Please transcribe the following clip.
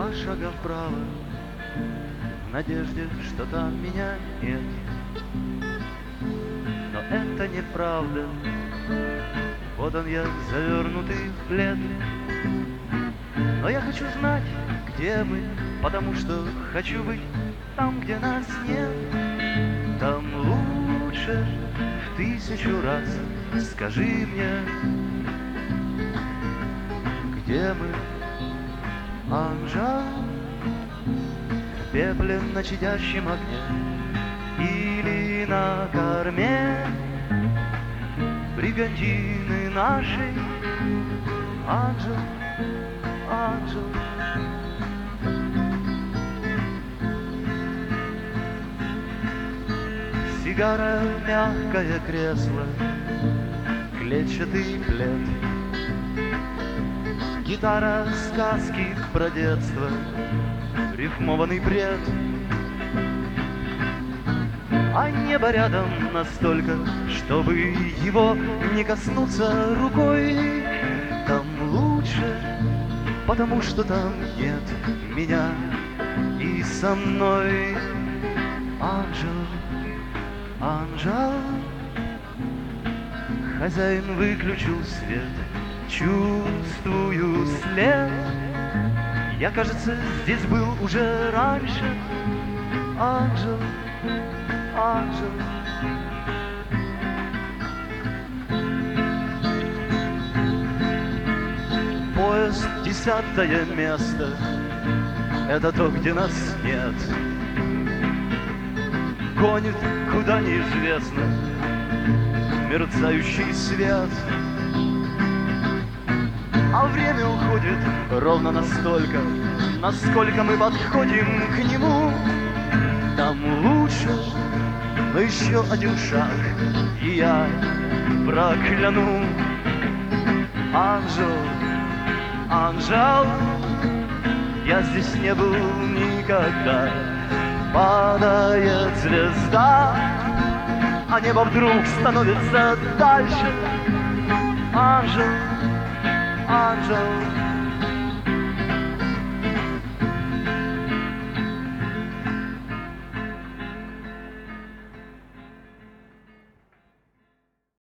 2 шага вправо, в надежде, что там меня нет. Но это неправда. Вот он я, завернутый в плед. Но я хочу знать, где мы, потому что хочу быть там, где нас нет. Там лучше в 1000 раз. Скажи мне, где мы, Анжел, в пепле на чадящем огне или на корме бригантины нашей? Анжел, Анжел. Сигара, мягкое кресло, клетчатый плед, гитара, сказки про детство, рифмованный бред. А небо рядом настолько, чтобы его не коснуться рукой. Там лучше, потому что там нет меня и со мной. Анжел, Анжел, хозяин выключил свет, чувствую след. Я, кажется, здесь был уже раньше. Анжел, Анжел. Поезд 10-е место, это то, где нас нет. Гонит куда неизвестно мерцающий свет. А время уходит ровно настолько, насколько мы подходим к нему. Там лучше, но еще 1 шаг, и я прокляну. Анжел, Анжел, я здесь не был никогда. Падает звезда, а небо вдруг становится дальше. Анжел, Анжел.